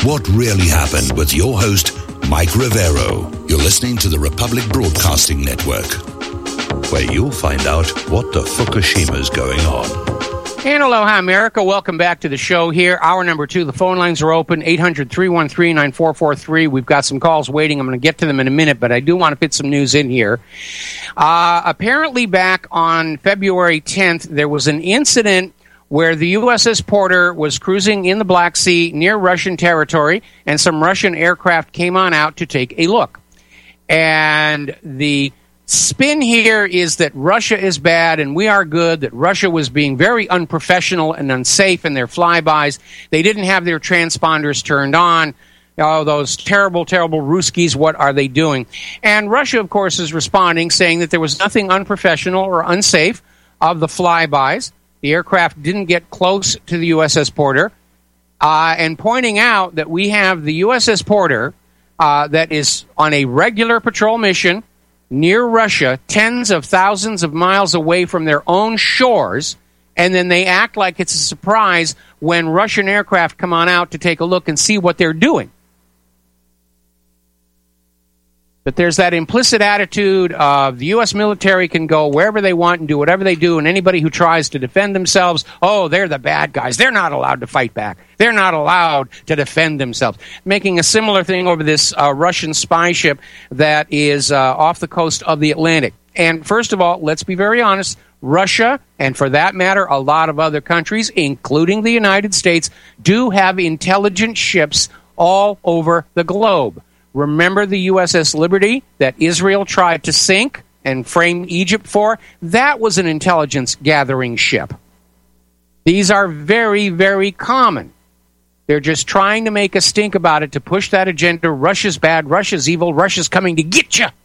What really happened with your host, Mike Rivero. You're listening to the Republic Broadcasting Network, where you'll find out what the Fukushima's going on. And aloha, America. Welcome back to the show here. Hour number 2. The phone lines are open, 800-313-9443. We've got some calls waiting. I'm going to get to them in a minute, but I do want to fit some news in here. Apparently back on February 10th, there was an incident where the USS Porter was cruising in the Black Sea near Russian territory, and some Russian aircraft came on out to take a look. And the spin here is that Russia is bad and we are good, that Russia was being very unprofessional and unsafe in their flybys. They didn't have their transponders turned on. Oh, those terrible, terrible Ruskies, what are they doing? And Russia, of course, is responding, saying that there was nothing unprofessional or unsafe of the flybys. The aircraft didn't get close to the USS Porter, and pointing out that we have the USS Porter that is on a regular patrol mission near Russia, tens of thousands of miles away from their own shores, and then they act like it's a surprise when Russian aircraft come on out to take a look and see what they're doing. But there's that implicit attitude of the U.S. military can go wherever they want and do whatever they do, and anybody who tries to defend themselves, oh, they're the bad guys. They're not allowed to fight back. They're not allowed to defend themselves. Making a similar thing over this Russian spy ship that is off the coast of the Atlantic. And first of all, let's be very honest, Russia, and for that matter, a lot of other countries, including the United States, do have intelligent ships all over the globe. Remember the USS Liberty that Israel tried to sink and frame Egypt for? That was an intelligence-gathering ship. These are very, very common. They're just trying to make a stink about it to push that agenda. Russia's bad, Russia's evil, Russia's coming to get you.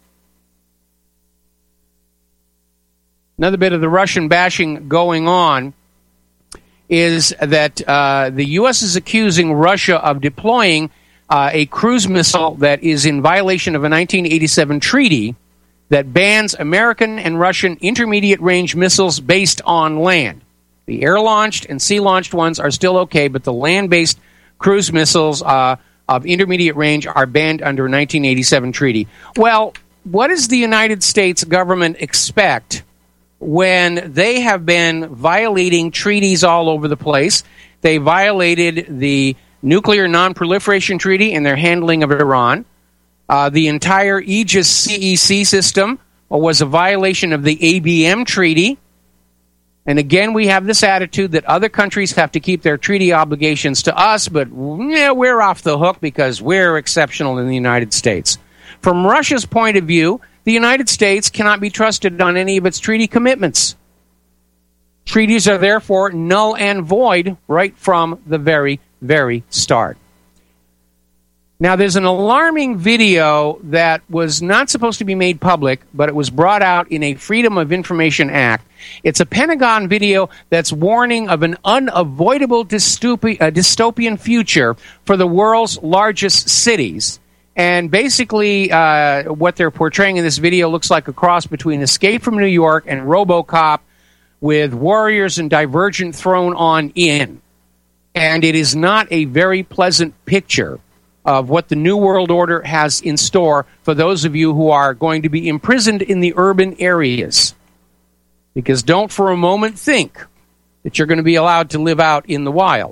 Another bit of the Russian bashing going on is that the U.S. is accusing Russia of deploying a cruise missile that is in violation of a 1987 treaty that bans American and Russian intermediate-range missiles based on land. The air-launched and sea-launched ones are still okay, but the land-based cruise missiles of intermediate range are banned under a 1987 treaty. Well, what does the United States government expect when they have been violating treaties all over the place? They violated the Nuclear Non-Proliferation Treaty in their handling of Iran. The entire Aegis CEC system was a violation of the ABM Treaty. And again, we have this attitude that other countries have to keep their treaty obligations to us, but we're off the hook because we're exceptional in the United States. From Russia's point of view, the United States cannot be trusted on any of its treaty commitments. Treaties are therefore null and void right from the very start. Now, there's an alarming video that was not supposed to be made public, but it was brought out in a Freedom of Information Act. It's a Pentagon video that's warning of an unavoidable dystopian future for the world's largest cities. And basically, what they're portraying in this video looks like a cross between Escape from New York and RoboCop, with warriors and Divergent thrown on in. And it is not a very pleasant picture of what the New World Order has in store for those of you who are going to be imprisoned in the urban areas. Because don't for a moment think that you're going to be allowed to live out in the wild.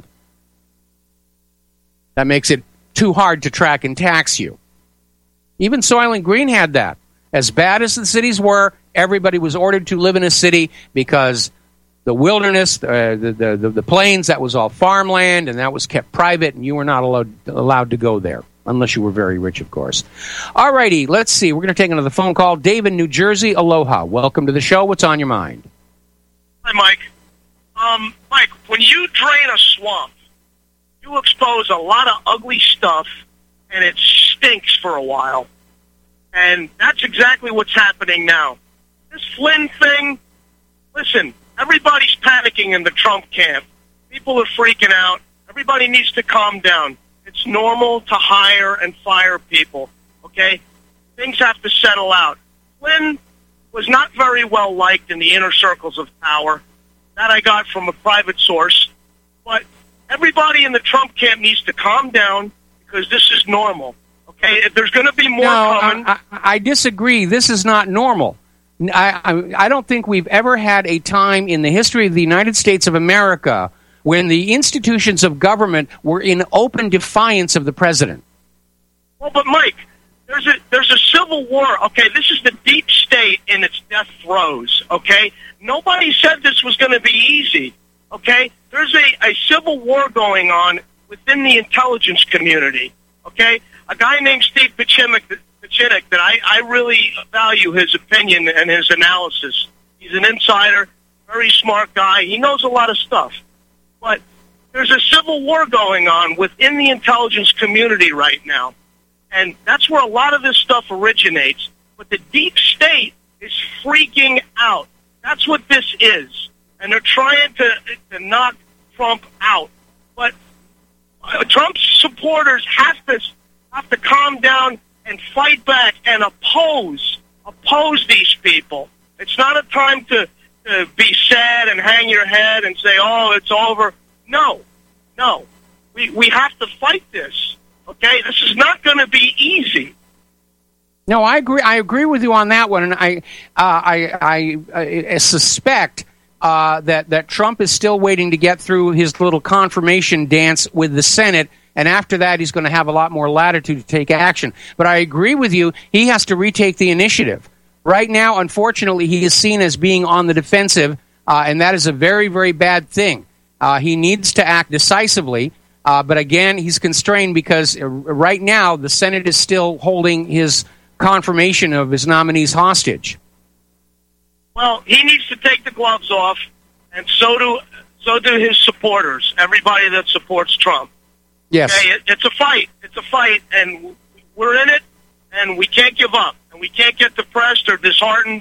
That makes it too hard to track and tax you. Even Soylent Green had that. As bad as the cities were, everybody was ordered to live in a city because the wilderness, the plains, that was all farmland, and that was kept private, and you were not allowed to go there, unless you were very rich, of course. All righty, let's see. We're going to take another phone call. Dave in New Jersey, aloha. Welcome to the show. What's on your mind? Hi, Mike. Mike, when you drain a swamp, you expose a lot of ugly stuff, and it stinks for a while. And that's exactly what's happening now. This Flynn thing, listen, everybody's panicking in the Trump camp. People are freaking out. Everybody needs to calm down. It's normal to hire and fire people, okay? Things have to settle out. Flynn was not very well liked in the inner circles of power. That I got from a private source. But everybody in the Trump camp needs to calm down, because this is normal. Okay, if there's going to be more coming. I disagree. This is not normal. I don't think we've ever had a time in the history of the United States of America when the institutions of government were in open defiance of the president. Well, but Mike, there's a civil war. Okay, this is the deep state in its death throes. Okay, nobody said this was going to be easy. Okay, there's a civil war going on within the intelligence community. Okay, a guy named Steve Pieczenik that I really value his opinion and his analysis. He's an insider, very smart guy. He knows a lot of stuff. But there's a civil war going on within the intelligence community right now. And that's where a lot of this stuff originates. But the deep state is freaking out. That's what this is. And they're trying to knock Trump out. But Trump's supporters have to calm down and fight back and oppose these people. It's not a time to be sad and hang your head and say, oh, it's over. No. We have to fight this. Okay? This is not going to be easy. No, I agree. I agree with you on that one, and I suspect that Trump is still waiting to get through his little confirmation dance with the Senate, and after that, he's going to have a lot more latitude to take action. But I agree with you; he has to retake the initiative. Right now, unfortunately, he is seen as being on the defensive, and that is a very, very bad thing. He needs to act decisively. But again, he's constrained because right now the Senate is still holding his confirmation of his nominees hostage. Well, he needs to take the gloves off, and so do his supporters, everybody that supports Trump. Yes. Okay? It's a fight. It's a fight, and we're in it, and we can't give up. And we can't get depressed or disheartened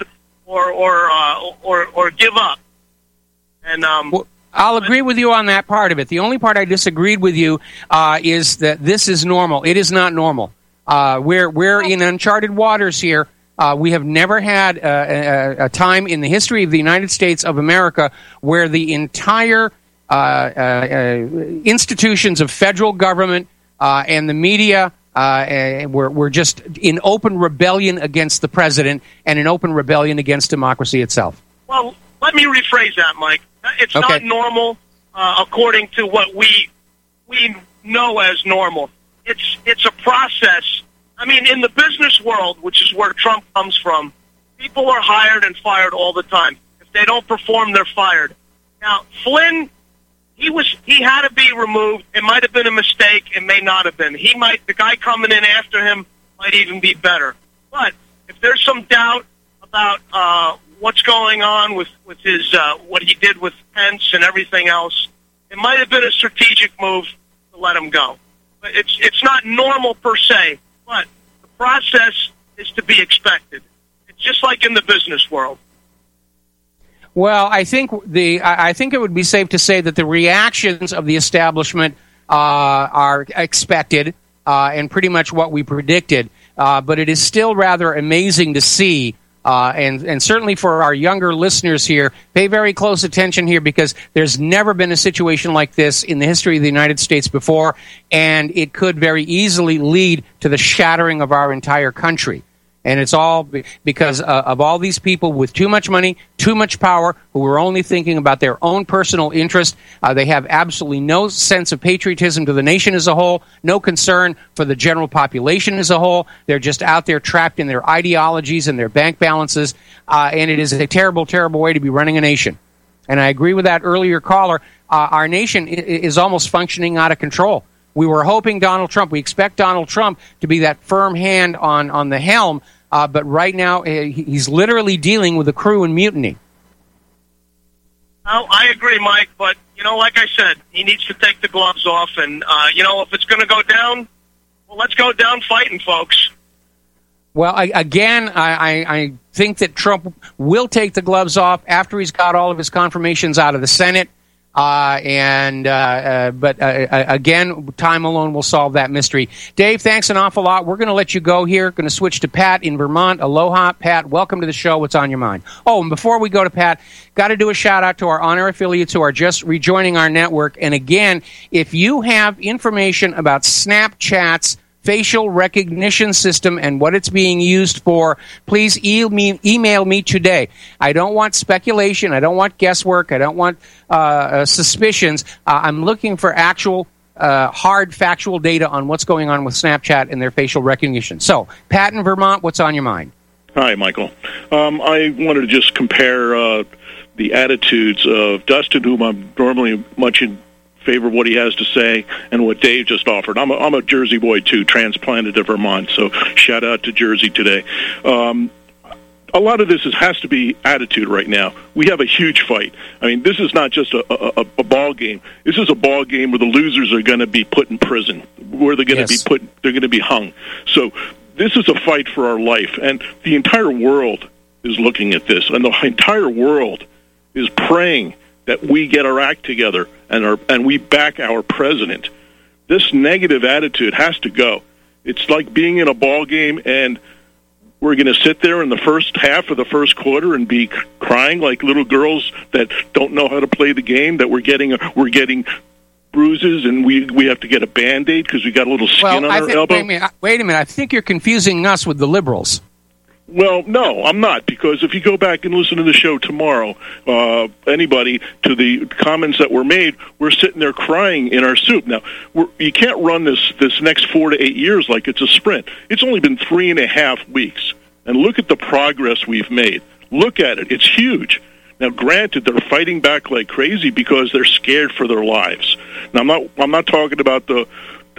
or give up. And well, I'll agree with you on that part of it. The only part I disagreed with you is that this is normal. It is not normal. We're in uncharted waters here. We have never had a time in the history of the United States of America where the entire institutions of federal government and the media were just in open rebellion against the president and in open rebellion against democracy itself. Well, let me rephrase that, Mike. It's not normal according to what we know as normal. It's a process. I mean, in the business world, which is where Trump comes from, people are hired and fired all the time. If they don't perform, they're fired. Now, Flynn, he had to be removed. It might have been a mistake. It may not have been. The guy coming in after him might even be better. But if there's some doubt about what's going on with his what he did with Pence and everything else, it might have been a strategic move to let him go. But it's not normal per se, but the process is to be expected. It's just like in the business world. Well, I think it would be safe to say that the reactions of the establishment are expected and pretty much what we predicted. But it is still rather amazing to see. And certainly for our younger listeners here, pay very close attention here because there's never been a situation like this in the history of the United States before, and it could very easily lead to the shattering of our entire country. And it's all because of all these people with too much money, too much power, who are only thinking about their own personal interest. They have absolutely no sense of patriotism to the nation as a whole, no concern for the general population as a whole. They're just out there trapped in their ideologies and their bank balances. And it is a terrible, terrible way to be running a nation. And I agree with that earlier caller. Our nation is almost functioning out of control. We were hoping we expect Donald Trump to be that firm hand on the helm. But right now, he's literally dealing with a crew in mutiny. Oh, I agree, Mike. But, like I said, he needs to take the gloves off. And, if it's going to go down, well, let's go down fighting, folks. Well, I think that Trump will take the gloves off after he's got all of his confirmations out of the Senate. But again, time alone will solve that mystery. Dave, thanks an awful lot. We're going to let you go here. Going to switch to Pat in Vermont. Aloha, Pat. Welcome to the show. What's on your mind? Oh, and before we go to Pat, got to do a shout-out to our on-air affiliates who are just rejoining our network. And again, if you have information about Snapchat's facial recognition system and what it's being used for, please email me today. I don't want speculation. I don't want guesswork. I don't want suspicions. I'm looking for actual hard factual data on what's going on with Snapchat and their facial recognition. So, Pat in Vermont, what's on your mind? Hi, Michael. I wanted to just compare the attitudes of Dustin, whom I'm normally much in favor of what he has to say, and what Dave just offered. I'm a Jersey boy, too, transplanted to Vermont, so shout out to Jersey today. A lot of this has to be attitude right now. We have a huge fight. I mean, this is not just a ball game. This is a ball game where the losers are going to be put in prison, where they're going to they're going to be hung. So this is a fight for our life, and the entire world is looking at this, and the entire world is praying that we get our act together and we back our president. This negative attitude has to go. It's like being in a ball game and we're going to sit there in the first half of the first quarter and be crying like little girls that don't know how to play the game, that we're getting bruises and we have to get a Band-Aid because we got a little skin on our elbow. Wait a minute. I think you're confusing us with the liberals. Well, no, I'm not, because if you go back and listen to the show tomorrow, anybody, to the comments that were made, we're sitting there crying in our soup. Now, you can't run this next 4 to 8 years like it's a sprint. It's only been 3.5 weeks, and look at the progress we've made. Look at it. It's huge. Now, granted, they're fighting back like crazy because they're scared for their lives. Now, I'm not talking about the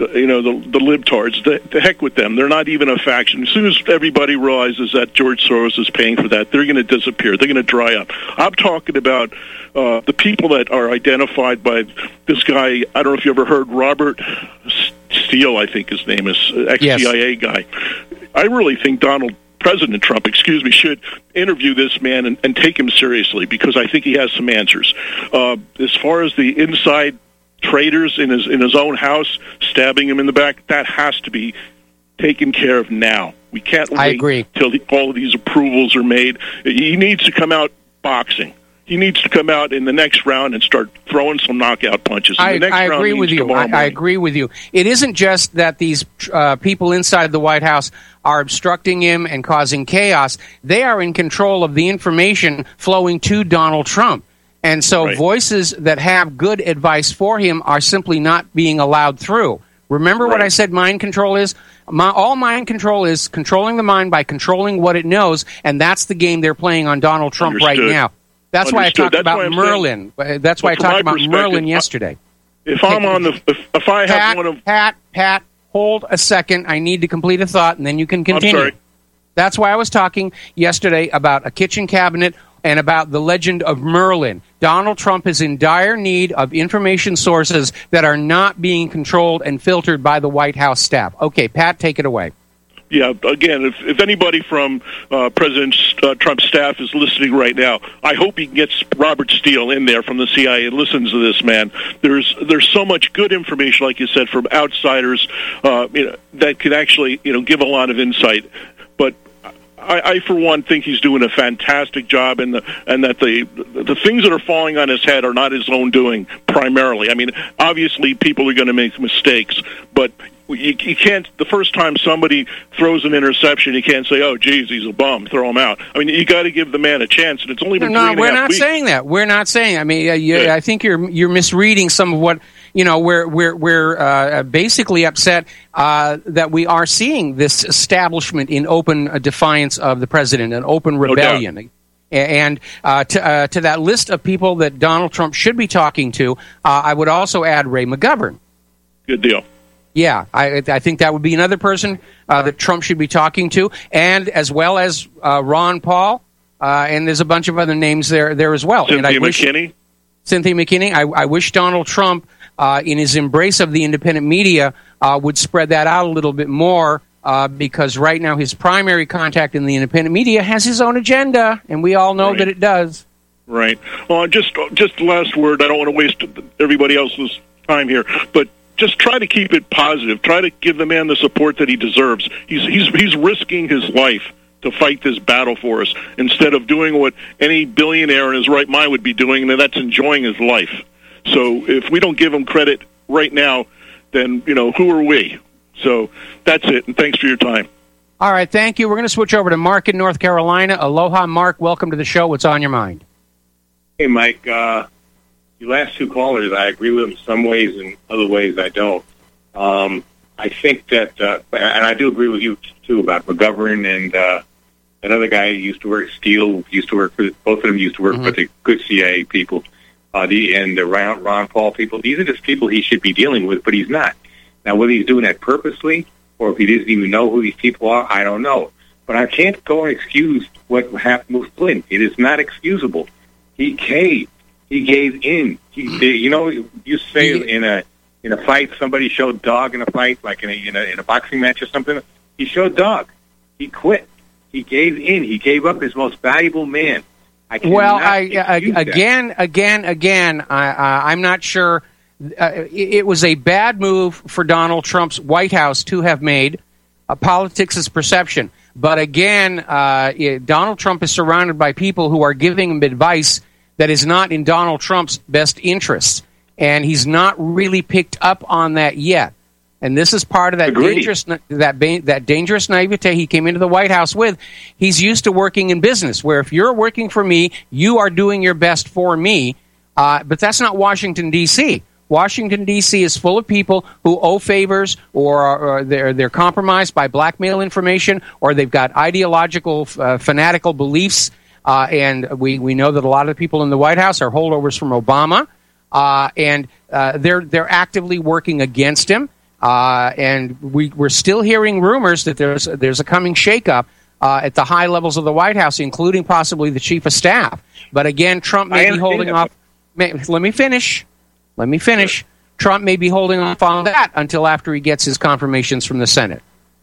libtards. The heck with them. They're not even a faction. As soon as everybody realizes that George Soros is paying for that, they're going to disappear. They're going to dry up. I'm talking about the people that are identified by this guy. I don't know if you ever heard Robert Steele, I think his name is, ex-CIA guy. I really think President Trump, should interview this man and take him seriously, because I think he has some answers. As far as the inside traitors in his own house, stabbing him in the back, that has to be taken care of now. We can't wait till all of these approvals are made. He needs to come out boxing. He needs to come out in the next round and start throwing some knockout punches. I agree with you. I agree with you. It isn't just that these people inside the White House are obstructing him and causing chaos. They are in control of the information flowing to Donald Trump. And so voices that have good advice for him are simply not being allowed through. Remember what I said mind control is? All mind control is controlling the mind by controlling what it knows, and that's the game they're playing on Donald Trump right now. That's why I talked about Merlin. That's why I talked about Merlin yesterday. If I'm on the... If I have one of... Pat, hold a second. I need to complete a thought, and then you can continue. I'm sorry. That's why I was talking yesterday about a kitchen cabinet and about the legend of Merlin. Donald Trump is in dire need of information sources that are not being controlled and filtered by the White House staff. Okay, Pat, take it away. Yeah, again, if anybody from President Trump's staff is listening right now, I hope he gets Robert Steele in there from the CIA and listens to this man. There's so much good information, like you said, from outsiders that could actually give a lot of insight. But I, for one, think he's doing a fantastic job, and that the things that are falling on his head are not his own doing primarily. I mean, obviously, people are going to make mistakes, but you can't. The first time somebody throws an interception, you can't say, "Oh, geez, he's a bum. Throw him out." I mean, you got to give the man a chance, and it's only been 3.5 weeks. We're not saying that. We're not saying. I mean, I think you're misreading some of what. We're basically upset that we are seeing this establishment in open defiance of the president, an open rebellion. No doubt. And to that list of people that Donald Trump should be talking to, I would also add Ray McGovern. Good deal. Yeah, I think that would be another person that Trump should be talking to, and as well as Ron Paul, and there's a bunch of other names there as well. Cynthia McKinney. I wish Donald Trump, in his embrace of the independent media, would spread that out a little bit more, because right now his primary contact in the independent media has his own agenda, and we all know that it does. Right. Well, just last word. I don't want to waste everybody else's time here, but just try to keep it positive. Try to give the man the support that he deserves. He's risking his life to fight this battle for us instead of doing what any billionaire in his right mind would be doing, and that's enjoying his life. So if we don't give him credit right now, then, who are we? So that's it, and thanks for your time. All right, thank you. We're going to switch over to Mark in North Carolina. Aloha, Mark. Welcome to the show. What's on your mind? Hey, Mike. Your last two callers, I agree with them in some ways, and other ways I don't. I think that, and I do agree with you, too, about McGovern and another guy who used to work, Steele, both of them used to work for the good CIA people, and the Ron Paul people. These are just people he should be dealing with, but he's not. Now, whether he's doing that purposely or if he doesn't even know who these people are, I don't know. But I can't go and excuse what happened with Flynn. It is not excusable. He caved. He gave in. You say in a fight, somebody showed dog in a fight, like in a boxing match or something. He showed dog. He quit. He gave in. He gave up his most valuable man. I'm not sure. It was a bad move for Donald Trump's White House to have made. Politics is perception. But again, Donald Trump is surrounded by people who are giving him advice that is not in Donald Trump's best interests. And he's not really picked up on that yet. And this is part of that dangerous naivete he came into the White House with. He's used to working in business, where if you're working for me, you are doing your best for me. But that's not Washington, D.C. Washington, D.C. is full of people who owe favors, or they're compromised by blackmail information, or they've got ideological, fanatical beliefs. And we know that a lot of the people in the White House are holdovers from Obama, and they're actively working against him. And we're still hearing rumors that there's a coming shakeup at the high levels of the White House, including possibly the chief of staff. But again, Trump may be holding off. Let me finish. Trump may be holding off on that until after he gets his confirmations from the Senate.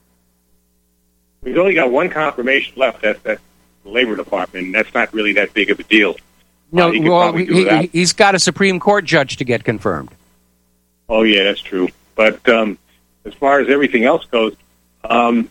We've only got one confirmation left. That's the Labor Department. And that's not really that big of a deal. No, he's got a Supreme Court judge to get confirmed. Oh, yeah, that's true. But as far as everything else goes, first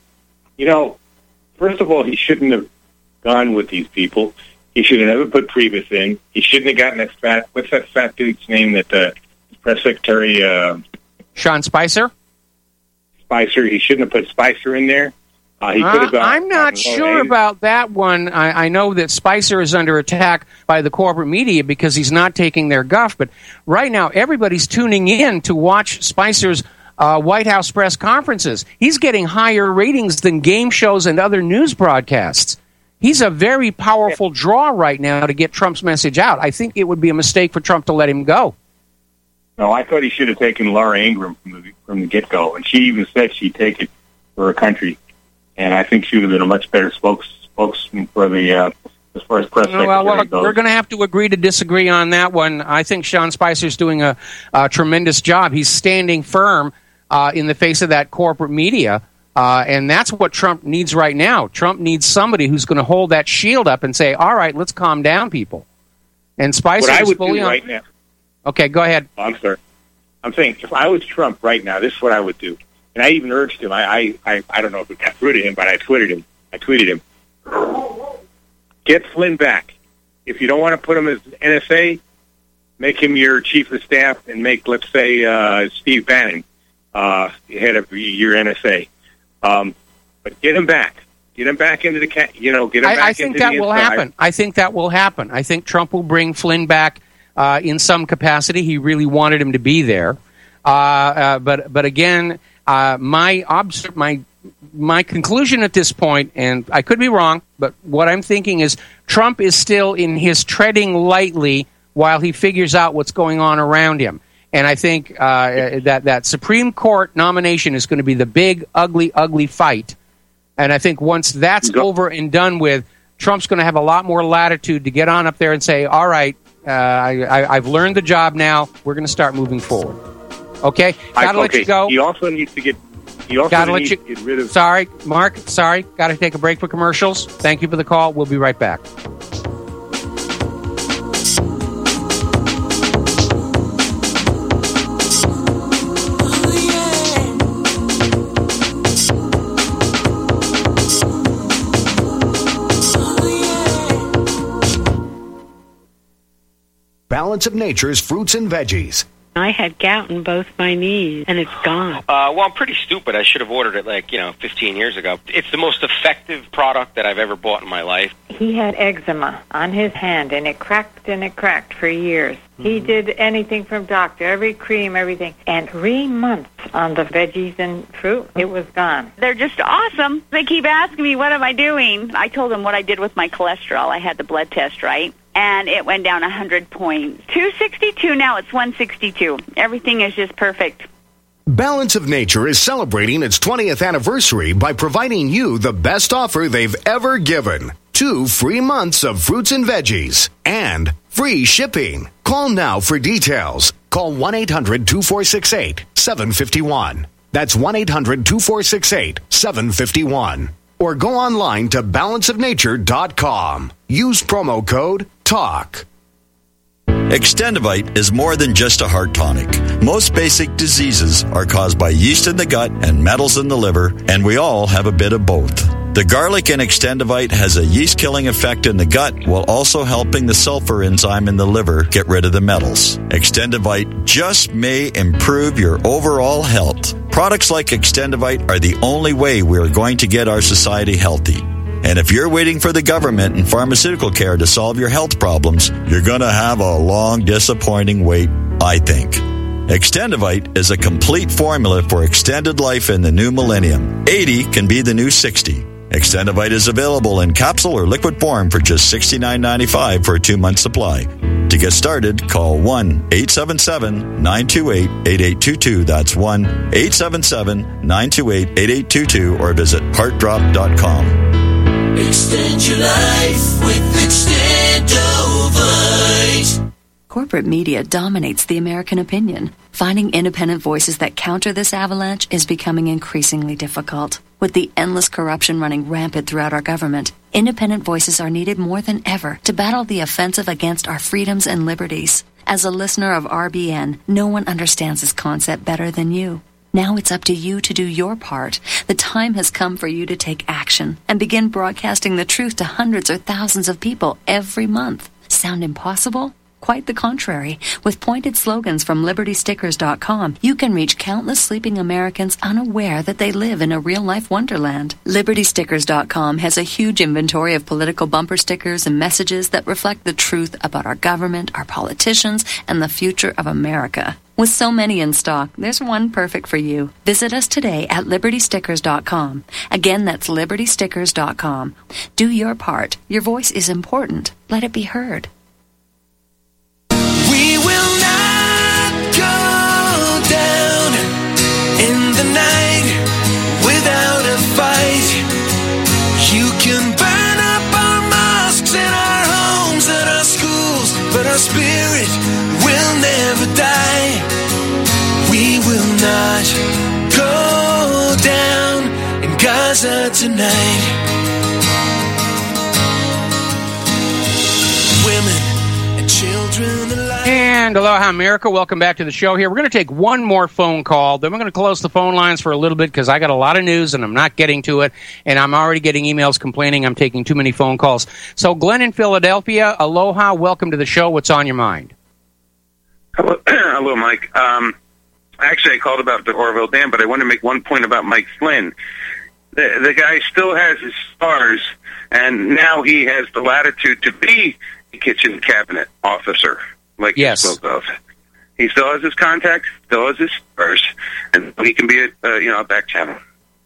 of all, he shouldn't have gone with these people. He should have never put Priebus in. He shouldn't have gotten what's that fat dude's name that the press secretary... Sean Spicer? Spicer. He shouldn't have put Spicer in there. He could have gone... I'm not sure about that one. I know that Spicer is under attack by the corporate media because he's not taking their guff, but right now everybody's tuning in to watch Spicer's White House press conferences. He's getting higher ratings than game shows and other news broadcasts. He's a very powerful draw right now to get Trump's message out. I think it would be a mistake for Trump to let him go. No, I thought he should have taken Laura Ingraham from the get-go, and she even said she'd take it for her country. And I think she would have been a much better spokesman for the as far as press secretary goes. We're going to have to agree to disagree on that one. I think Sean Spicer's doing a tremendous job. He's standing firm in the face of that corporate media. And that's what Trump needs right now. Trump needs somebody who's going to hold that shield up and say, all right, let's calm down, people. And Spicer is fully on... right now. Okay, go ahead. Oh, I'm sorry. I'm saying if I was Trump right now, this is what I would do. And I even urged him. I don't know if it got through to him, but I tweeted him. Get Flynn back. If you don't want to put him as NSA, make him your chief of staff and make, let's say, Steve Bannon head of your NSA. But get him back. Get him back into the get him back. I think that will happen. I think that will happen. I think Trump will bring Flynn back in some capacity. He really wanted him to be there. But again, my conclusion at this point, and I could be wrong, but what I'm thinking is Trump is still in his treading lightly while he figures out what's going on around him. And I think that Supreme Court nomination is going to be the big, ugly fight. And I think once that's over and done with, Trump's going to have a lot more latitude to get on up there and say, all right, I've learned the job now. We're going to start moving forward. Okay? Got to let you go. He also needs to get... get rid of... Sorry, Mark. Sorry. Got to take a break for commercials. Thank you for the call. We'll be right back. Balance of Nature's fruits and veggies. I had gout in both my knees, and it's gone. Well, I'm pretty stupid. I should have ordered it 15 years ago. It's the most effective product that I've ever bought in my life. He had eczema on his hand, and it cracked for years. He did anything from doctor, every cream, everything. And 3 months on the veggies and fruit, it was gone. They're just awesome. They keep asking me, what am I doing? I told them what I did with my cholesterol. I had the blood test, right? And it went down 100 points. 262, now it's 162. Everything is just perfect. Balance of Nature is celebrating its 20th anniversary by providing you the best offer they've ever given. 2 free months of fruits and veggies and free shipping. Call now for details. Call 1-800-2468-751. That's 1-800-2468-751. Or go online to balanceofnature.com. Use promo code TALK. Extendivite is more than just a heart tonic. Most basic diseases are caused by yeast in the gut and metals in the liver, and we all have a bit of both. The garlic in Extendivite has a yeast-killing effect in the gut while also helping the sulfur enzyme in the liver get rid of the metals. Extendivite just may improve your overall health. Products like Extendivite are the only way we are going to get our society healthy. And if you're waiting for the government and pharmaceutical care to solve your health problems, you're going to have a long, disappointing wait, I think. Extendivite is a complete formula for extended life in the new millennium. 80 can be the new 60. Extendivite is available in capsule or liquid form for just $69.95 for a 2-month supply. To get started, call 1-877-928-8822. That's 1-877-928-8822 or visit heartdrop.com. Extend your life with Extendovite. Corporate media dominates the American opinion. Finding independent voices that counter this avalanche is becoming increasingly difficult. With the endless corruption running rampant throughout our government, independent voices are needed more than ever to battle the offensive against our freedoms and liberties. As a listener of RBN, no one understands this concept better than you. Now it's up to you to do your part. The time has come for you to take action and begin broadcasting the truth to hundreds or thousands of people every month. Sound impossible? Quite the contrary. With pointed slogans from LibertyStickers.com, you can reach countless sleeping Americans unaware that they live in a real-life wonderland. LibertyStickers.com has a huge inventory of political bumper stickers and messages that reflect the truth about our government, our politicians, and the future of America. With so many in stock, there's one perfect for you. Visit us today at LibertyStickers.com. Again, that's LibertyStickers.com. Do your part. Your voice is important. Let it be heard. We will not go down in the night without a fight. You can burn up our mosques and our homes and our schools, but our spirit will never die. We will not go down in Gaza tonight. Women and children alive. And aloha, America. Welcome back to the show here. We're going to take one more phone call. Then we're going to close the phone lines for a little bit because I got a lot of news and I'm not getting to it. And I'm already getting emails complaining I'm taking too many phone calls. So Glenn in Philadelphia, aloha. Welcome to the show. What's on your mind? Hello, Mike. Actually, I called about the Oroville Dam, but I want to make one point about Mike Flynn. The guy still has his scars, and now he has the latitude to be a kitchen cabinet officer, like you spoke of. He still has his contacts, still has his scars, and he can be a back channel.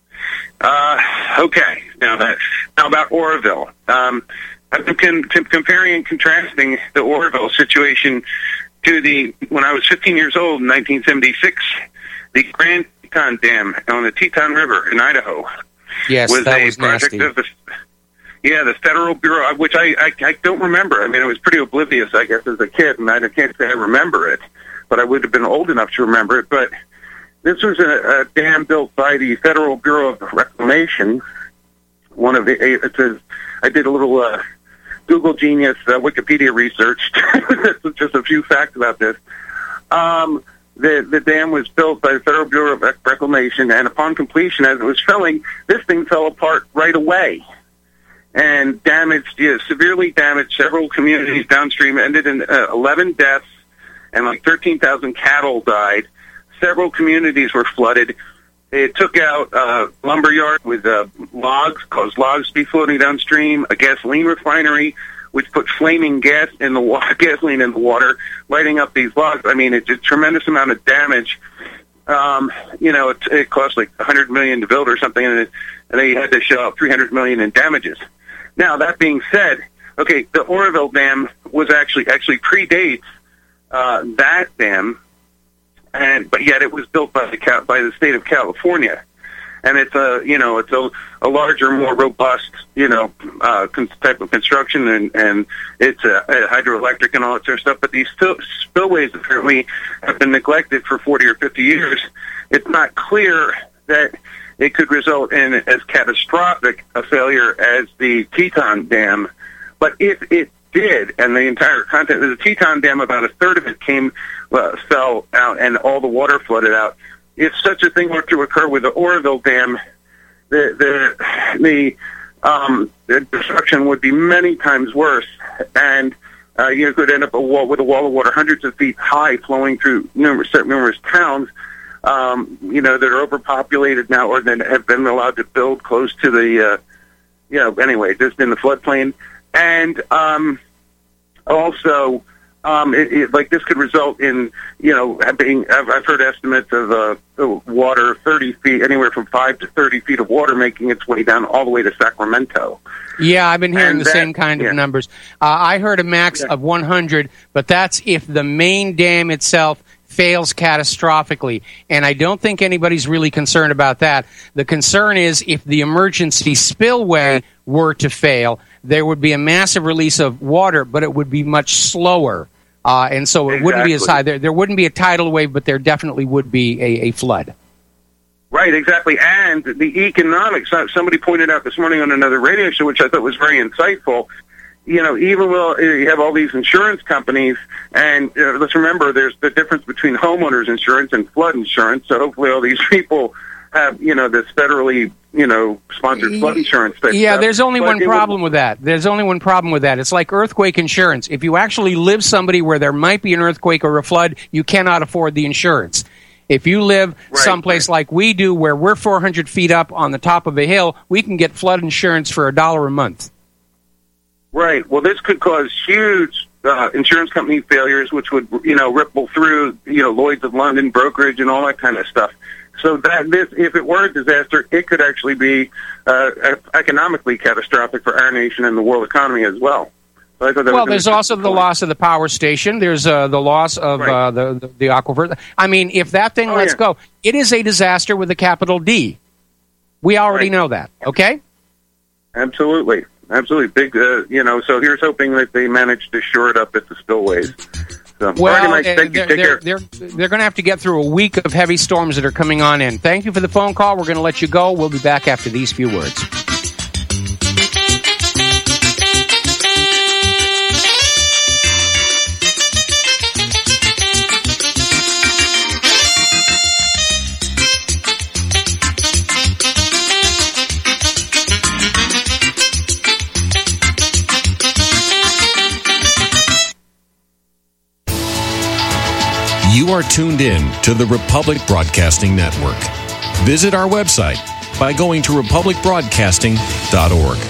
Okay, now about Oroville. I've been comparing and contrasting the Oroville situation to when I was 15 years old in 1976, the Grand Teton Dam on the Teton River in Idaho. Yes, was that a was project nasty. of the Federal Bureau, which I don't remember. I mean, I was pretty oblivious, I guess, as a kid, and I can't say I remember it, but I would have been old enough to remember it. But this was a dam built by the Federal Bureau of Reclamation. It says, I did a little Google Genius Wikipedia research. Just a few facts about this. The dam was built by the Federal Bureau of Reclamation, and upon completion, as it was filling, this thing fell apart right away. and severely damaged several communities downstream, ended in 11 deaths, and like 13,000 cattle died. Several communities were flooded. It took out a lumber yard with logs, caused logs to be floating downstream, a gasoline refinery, which put flaming gasoline in the water, lighting up these logs. I mean, it's a tremendous amount of damage. It cost like $100 million to build or something, and they had to shell out $300 million in damages. Now, that being said, okay, the Oroville Dam was actually predates that dam, but yet it was built by the state of California, and it's a larger, more robust type of construction, and it's a hydroelectric and all that sort of stuff. But these spillways apparently have been neglected for 40 or 50 years. It's not clear that it could result in as catastrophic a failure as the Teton Dam, but if it did, and the entire content of the Teton Dam, about a third of it fell out, and all the water flooded out. If such a thing were to occur with the Oroville Dam, the destruction would be many times worse, and you could end up with a wall of water hundreds of feet high, flowing through numerous towns, that are overpopulated now, or that have been allowed to build close to the, just in the floodplain. And also, this could result in, I've heard estimates of water 30 feet, anywhere from 5 to 30 feet of water making its way down all the way to Sacramento. Yeah, I've been hearing the same kind of numbers. I heard a max of 100, but that's if the main dam itself fails catastrophically, and I don't think anybody's really concerned about that. The concern is if the emergency spillway were to fail, there would be a massive release of water, but it would be much slower, and so it wouldn't be as high. There wouldn't be a tidal wave, but there definitely would be a flood. Right, exactly, and the economics. Somebody pointed out this morning on another radio show, which I thought was very insightful. Even though you have all these insurance companies, and let's remember there's the difference between homeowners insurance and flood insurance, so hopefully all these people have, this federally, sponsored flood insurance type stuff. There's only one problem with that. It's like earthquake insurance. If you actually live somebody where there might be an earthquake or a flood, you cannot afford the insurance. If you live someplace like we do, where we're 400 feet up on the top of a hill, we can get flood insurance for $1 a month. Right. Well, this could cause huge insurance company failures, which would, ripple through, Lloyd's of London, brokerage, and all that kind of stuff. So if it were a disaster, it could actually be economically catastrophic for our nation and the world economy as well. So there's also the loss of the power station. There's the loss of the aquifer. I mean, if that thing lets go, it is a disaster with a capital D. We already know that, okay? Absolutely. Big, so here's hoping that they manage to shore it up at the spillways. So, well, they're going to have to get through a week of heavy storms that are coming on in. Thank you for the phone call. We're going to let you go. We'll be back after these few words. You are tuned in to the Republic Broadcasting Network. Visit our website by going to republicbroadcasting.org.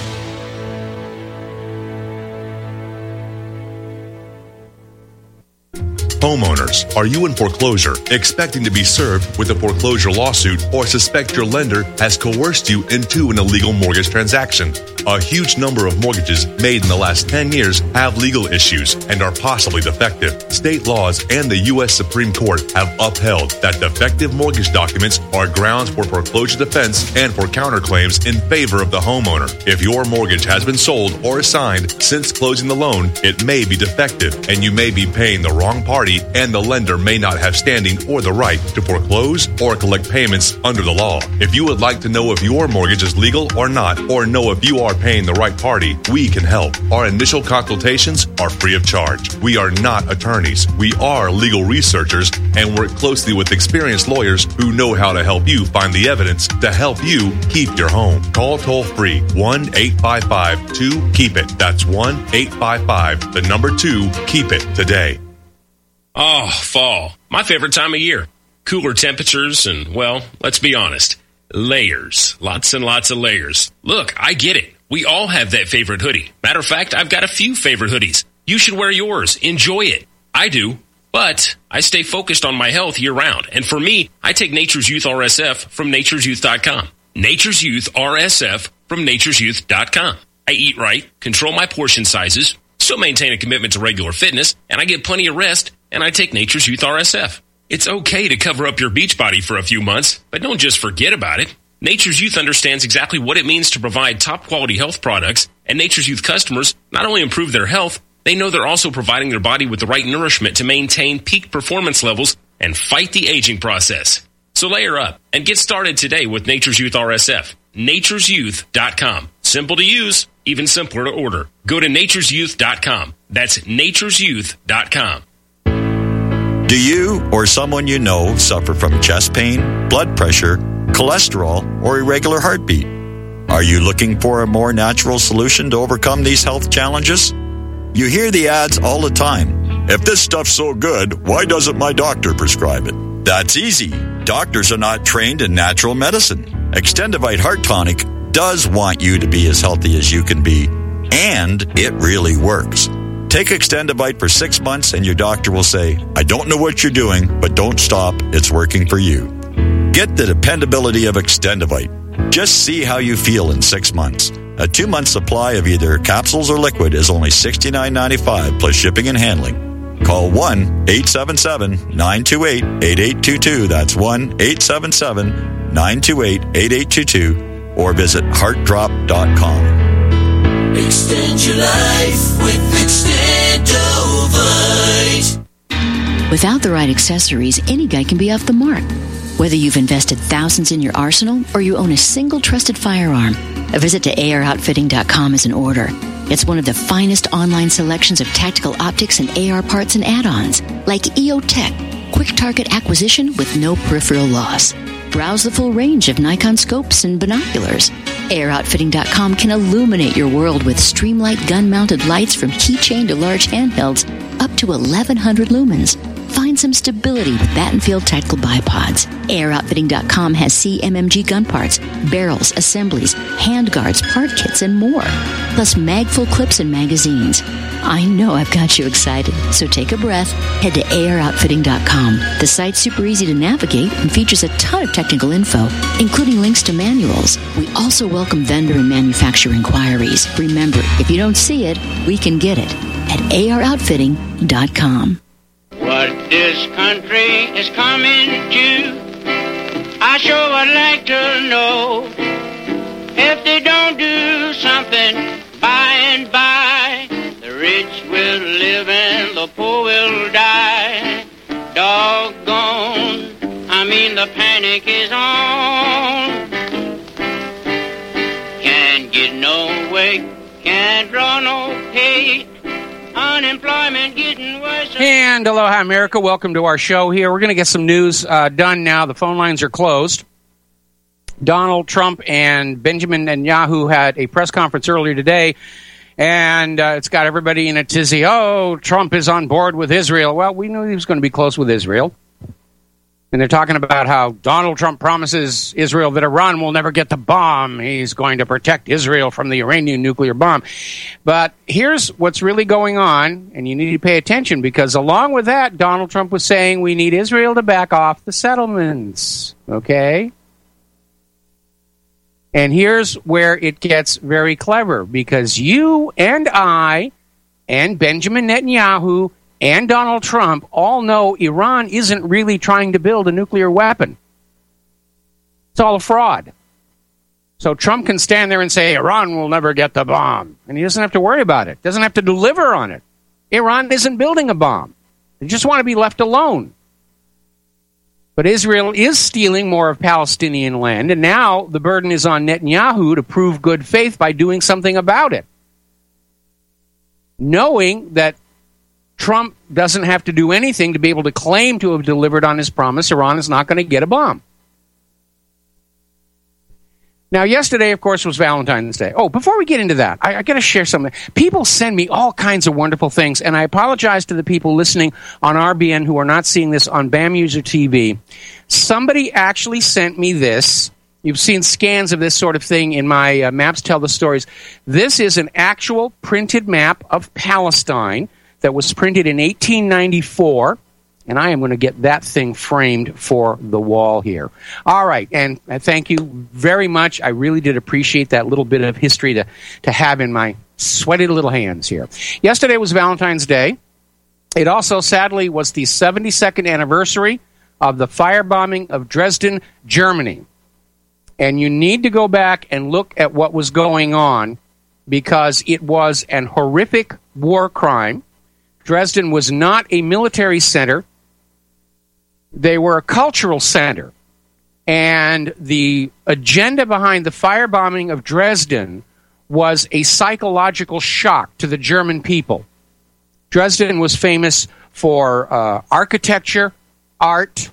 Homeowners, are you in foreclosure, expecting to be served with a foreclosure lawsuit, or suspect your lender has coerced you into an illegal mortgage transaction? A huge number of mortgages made in the last 10 years have legal issues and are possibly defective. State laws and the U.S. Supreme Court have upheld that defective mortgage documents are grounds for foreclosure defense and for counterclaims in favor of the homeowner. If your mortgage has been sold or assigned since closing the loan, it may be defective, and you may be paying the wrong party, and the lender may not have standing or the right to foreclose or collect payments under the law. If you would like to know if your mortgage is legal or not, or know if you are paying the right party, we can help. Our initial consultations are free of charge. We are not attorneys. We are legal researchers and work closely with experienced lawyers who know how to help you find the evidence to help you keep your home. Call toll-free 1-855-2-KEEP-IT. That's 1-855-2-KEEP-IT today. Oh, fall. My favorite time of year. Cooler temperatures and, well, let's be honest, layers. Lots and lots of layers. Look, I get it. We all have that favorite hoodie. Matter of fact, I've got a few favorite hoodies. You should wear yours. Enjoy it. I do. But I stay focused on my health year-round. And for me, I take Nature's Youth RSF from nature'syouth.com. Nature's Youth RSF from nature'syouth.com. I eat right, control my portion sizes, still maintain a commitment to regular fitness, and I get plenty of rest, and I take Nature's Youth RSF. It's okay to cover up your beach body for a few months, but don't just forget about it. Nature's Youth understands exactly what it means to provide top-quality health products, and Nature's Youth customers not only improve their health, they know they're also providing their body with the right nourishment to maintain peak performance levels and fight the aging process. So layer up and get started today with Nature's Youth RSF. nature'syouth.com. Simple to use, even simpler to order. Go to nature'syouth.com. That's nature'syouth.com. Do you or someone you know suffer from chest pain, blood pressure, cholesterol, or irregular heartbeat? Are you looking for a more natural solution to overcome these health challenges? You hear the ads all the time. If this stuff's so good, why doesn't my doctor prescribe it? That's easy. Doctors are not trained in natural medicine. Extendivite Heart Tonic does want you to be as healthy as you can be, and it really works. Take Extendivite for 6 months and your doctor will say, I don't know what you're doing, but don't stop. It's working for you. Get the dependability of Extendivite. Just see how you feel in 6 months. A 2-month supply of either capsules or liquid is only $69.95 plus shipping and handling. Call 1-877-928-8822. That's 1-877-928-8822. Or visit heartdrop.com. Extend your life with Extendovite. Without the right accessories, any guy can be off the mark. Whether you've invested thousands in your arsenal or you own a single trusted firearm, a visit to AROutfitting.com is in order. It's one of the finest online selections of tactical optics and AR parts and add-ons, like EOTech, quick target acquisition with no peripheral loss. Browse the full range of Nikon scopes and binoculars. AROutfitting.com can illuminate your world with Streamlight gun-mounted lights from keychain to large handhelds, up to 1,100 lumens. Find some stability with Battenfield tactical bipods. AirOutfitting.com has CMMG gun parts, barrels, assemblies, handguards, part kits, and more. Plus mag-full clips and magazines. I know I've got you excited, so take a breath. Head to AirOutfitting.com. The site's super easy to navigate and features a ton of technical info, including links to manuals. We also welcome vendor and manufacturer inquiries. Remember, if you don't see it, we can get it at AirOutfitting.com. What this country is coming to, I sure would like to know. If they don't do something by and by, the rich will live and the poor will die. Doggone, I mean the panic is on. Can't get no way, can't draw no pay. Unemployment getting worse. And aloha, America. Welcome to our show here. We're going to get some news done now. The phone lines are closed. Donald Trump and Benjamin Netanyahu had a press conference earlier today, and it's got everybody in a tizzy. Oh, Trump is on board with Israel. Well, we knew he was going to be close with Israel. And they're talking about how Donald Trump promises Israel that Iran will never get the bomb. He's going to protect Israel from the Iranian nuclear bomb. But here's what's really going on, and you need to pay attention, because along with that, Donald Trump was saying we need Israel to back off the settlements. Okay? And here's where it gets very clever, because you and I and Benjamin Netanyahu and Donald Trump all know Iran isn't really trying to build a nuclear weapon. It's all a fraud. So Trump can stand there and say, Iran will never get the bomb. And he doesn't have to worry about it. Doesn't have to deliver on it. Iran isn't building a bomb. They just want to be left alone. But Israel is stealing more of Palestinian land, and now the burden is on Netanyahu to prove good faith by doing something about it. Knowing that Trump doesn't have to do anything to be able to claim to have delivered on his promise, Iran is not going to get a bomb. Now, yesterday, of course, was Valentine's Day. Oh, before we get into that, I got to share something. People send me all kinds of wonderful things, and I apologize to the people listening on RBN who are not seeing this on BAM User TV. Somebody actually sent me this. You've seen scans of this sort of thing in my Maps Tell the Stories. This is an actual printed map of Palestine that was printed in 1894. And I am going to get that thing framed for the wall here. All right, and thank you very much. I really did appreciate that little bit of history to have in my sweaty little hands here. Yesterday was Valentine's Day. It also, sadly, was the 72nd anniversary of the firebombing of Dresden, Germany. And you need to go back and look at what was going on because it was an horrific war crime. Dresden was not a military center. They were a cultural center, and the agenda behind the firebombing of Dresden was a psychological shock to the German people. Dresden was famous for architecture, art,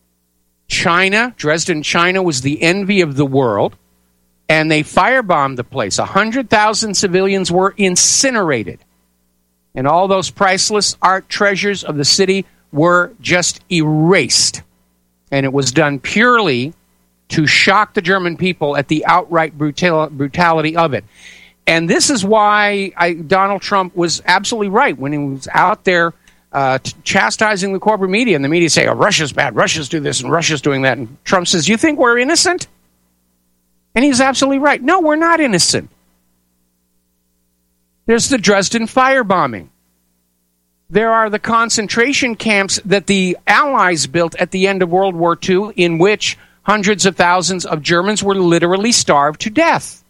China. Dresden, China was the envy of the world, and they firebombed the place. 100,000 civilians were incinerated, and all those priceless art treasures of the city were just erased. And it was done purely to shock the German people at the outright brutality of it. And this is why Donald Trump was absolutely right when he was out there chastising the corporate media. And the media say, oh, Russia's bad, Russia's do this, and Russia's doing that. And Trump says, you think we're innocent? And he's absolutely right. No, we're not innocent. There's the Dresden firebombing. There are the concentration camps that the Allies built at the end of World War II, in which hundreds of thousands of Germans were literally starved to death.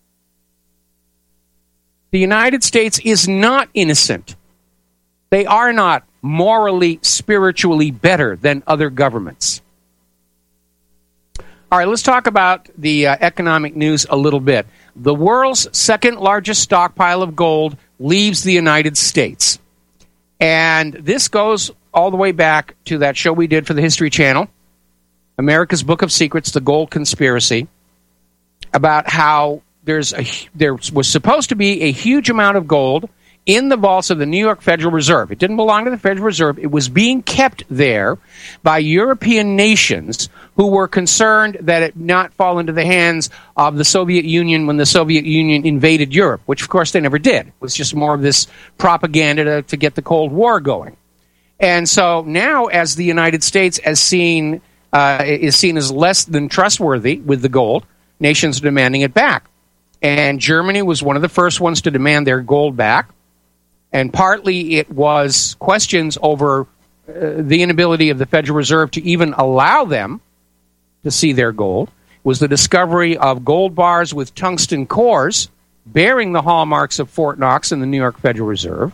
The United States is not innocent. They are not morally, spiritually better than other governments. All right, let's talk about the economic news a little bit. The world's second largest stockpile of gold leaves the United States. And this goes all the way back to that show we did for the History Channel, America's Book of Secrets, The Gold Conspiracy, about how there was supposed to be a huge amount of gold in the vaults of the New York Federal Reserve. It didn't belong to the Federal Reserve. It was being kept there by European nations who were concerned that it not fall into the hands of the Soviet Union when the Soviet Union invaded Europe, which, of course, they never did. It was just more of this propaganda to get the Cold War going. And so now, as the United States is seen as less than trustworthy with the gold, nations are demanding it back. And Germany was one of the first ones to demand their gold back. And partly it was questions over the inability of the Federal Reserve to even allow them to see their gold. It was the discovery of gold bars with tungsten cores bearing the hallmarks of Fort Knox and the New York Federal Reserve.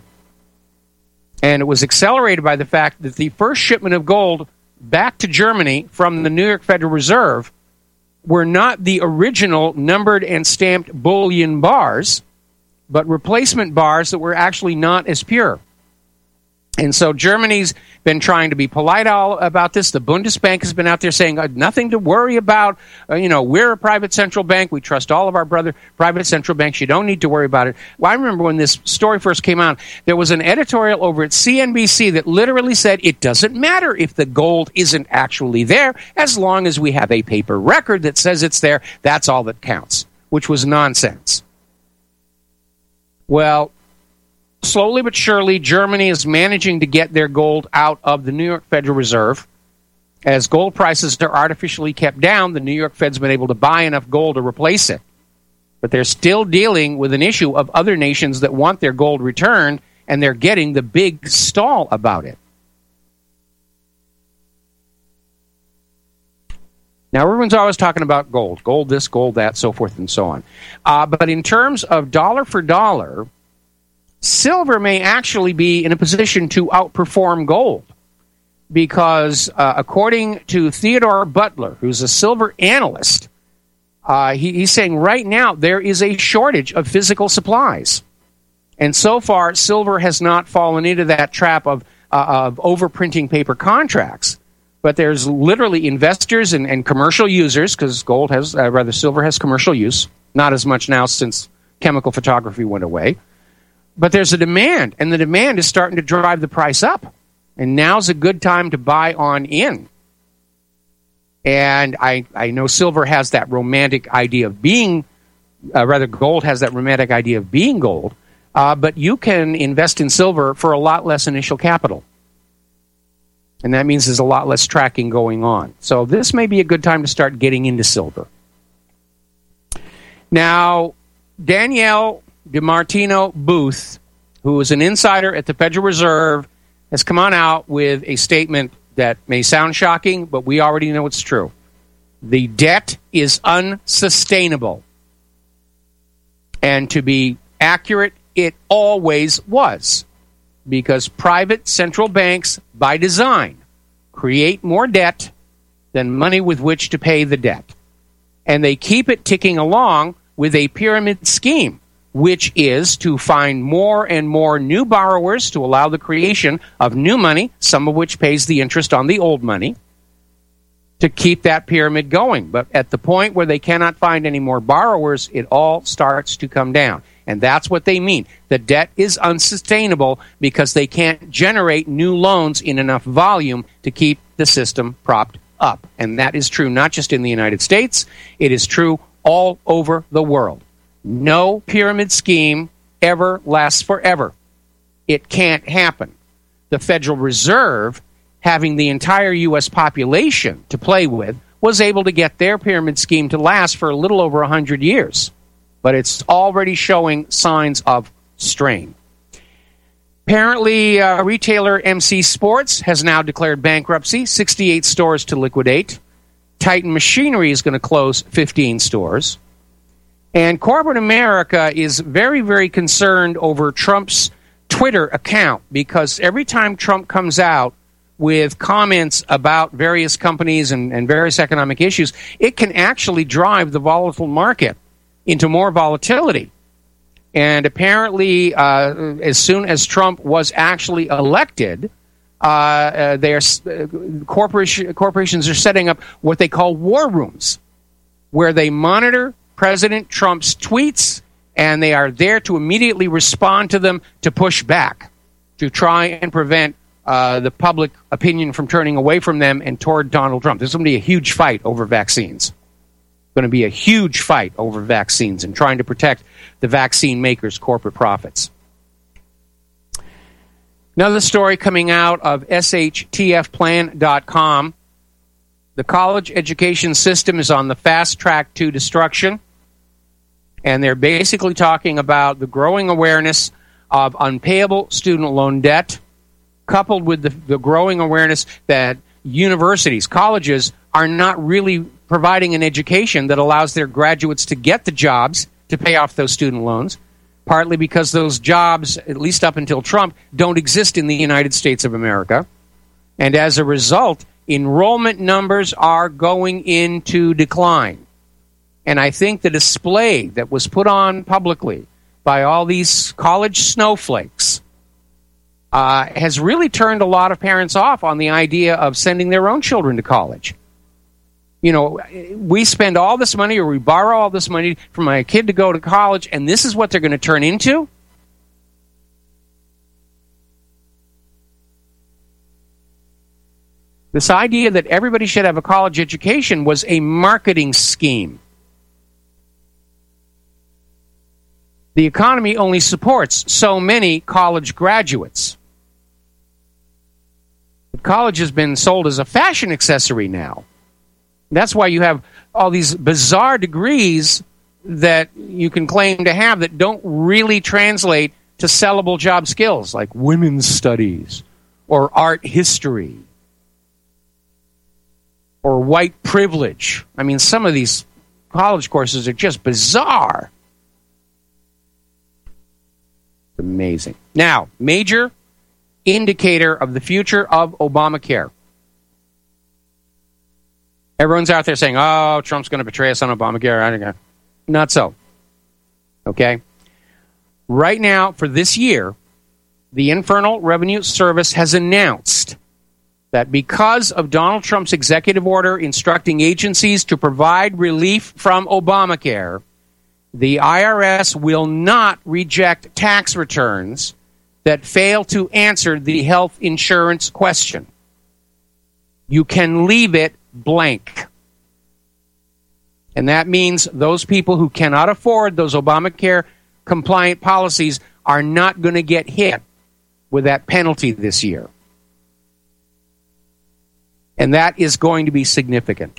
And it was accelerated by the fact that the first shipment of gold back to Germany from the New York Federal Reserve were not the original numbered and stamped bullion bars, but replacement bars that were actually not as pure. And so Germany's been trying to be polite about this. The Bundesbank has been out there saying nothing to worry about. We're a private central bank. We trust all of our private central banks. You don't need to worry about it. Well, I remember when this story first came out, there was an editorial over at CNBC that literally said it doesn't matter if the gold isn't actually there as long as we have a paper record that says it's there. That's all that counts, which was nonsense. Well, slowly but surely, Germany is managing to get their gold out of the New York Federal Reserve. As gold prices are artificially kept down, the New York Fed's been able to buy enough gold to replace it. But they're still dealing with an issue of other nations that want their gold returned, and they're getting the big stall about it. Now, everyone's always talking about gold this, gold that, so forth and so on. But in terms of dollar for dollar, silver may actually be in a position to outperform gold because according to Theodore Butler, who's a silver analyst, he's saying right now there is a shortage of physical supplies. And so far, silver has not fallen into that trap of overprinting paper contracts. But there's literally investors and commercial users, because silver has commercial use, not as much now since chemical photography went away. But there's a demand, and the demand is starting to drive the price up. And now's a good time to buy on in. And I know silver has that romantic idea of being, gold has that romantic idea of being gold, but you can invest in silver for a lot less initial capital. And that means there's a lot less tracking going on. So this may be a good time to start getting into silver. Now, Danielle DiMartino Booth, who is an insider at the Federal Reserve, has come on out with a statement that may sound shocking, but we already know it's true. The debt is unsustainable. And to be accurate, it always was. Because private central banks, by design, create more debt than money with which to pay the debt. And they keep it ticking along with a pyramid scheme, which is to find more and more new borrowers to allow the creation of new money, some of which pays the interest on the old money, to keep that pyramid going. But at the point where they cannot find any more borrowers, it all starts to come down. And that's what they mean. The debt is unsustainable because they can't generate new loans in enough volume to keep the system propped up. And that is true not just in the United States, it is true all over the world. No pyramid scheme ever lasts forever. It can't happen. The Federal Reserve, having the entire U.S. population to play with, was able to get their pyramid scheme to last for a little over 100 years. But it's already showing signs of strain. Apparently, retailer MC Sports has now declared bankruptcy, 68 stores to liquidate. Titan Machinery is going to close 15 stores. And corporate America is very, very concerned over Trump's Twitter account, because every time Trump comes out with comments about various companies and various economic issues, it can actually drive the volatile market into more volatility. And apparently, as soon as Trump was actually elected, corporations are setting up what they call war rooms, where they monitor President Trump's tweets, and they are there to immediately respond to them, to push back, to try and prevent the public opinion from turning away from them and toward Donald Trump. There's going to be a huge fight over vaccines. Going to be a huge fight over vaccines and trying to protect the vaccine makers' corporate profits. Another story coming out of SHTFplan.com. The college education system is on the fast track to destruction. And they're basically talking about the growing awareness of unpayable student loan debt, coupled with the growing awareness that universities, colleges, are not really providing an education that allows their graduates to get the jobs to pay off those student loans, partly because those jobs, at least up until Trump, don't exist in the United States of America. And as a result, enrollment numbers are going into decline. And I think the display that was put on publicly by all these college snowflakes has really turned a lot of parents off on the idea of sending their own children to college. You know, we spend all this money, or we borrow all this money for my kid to go to college, and this is what they're going to turn into? This idea that everybody should have a college education was a marketing scheme. The economy only supports so many college graduates. But college has been sold as a fashion accessory now. That's why you have all these bizarre degrees that you can claim to have that don't really translate to sellable job skills, like women's studies or art history or white privilege. I mean, some of these college courses are just bizarre. Amazing. Now, major indicator of the future of Obamacare. Everyone's out there saying, oh, Trump's going to betray us on Obamacare. Not so. Okay? Right now, for this year, the Internal Revenue Service has announced that because of Donald Trump's executive order instructing agencies to provide relief from Obamacare, the IRS will not reject tax returns that fail to answer the health insurance question. You can leave it blank. And that means those people who cannot afford those Obamacare compliant policies are not going to get hit with that penalty this year. And that is going to be significant.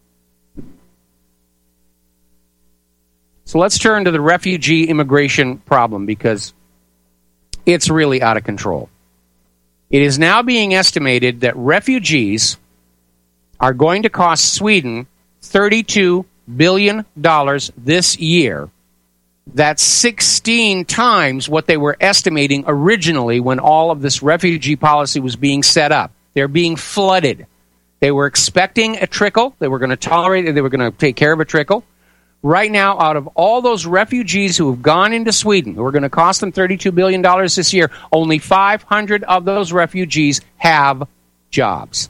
So let's turn to the refugee immigration problem, because it's really out of control. It is now being estimated that refugees are going to cost Sweden $32 billion this year. That's 16 times what they were estimating originally when all of this refugee policy was being set up. They're being flooded. They were expecting a trickle. They were going to tolerate it. They were going to take care of a trickle. Right now, out of all those refugees who have gone into Sweden, who are going to cost them $32 billion this year, only 500 of those refugees have jobs.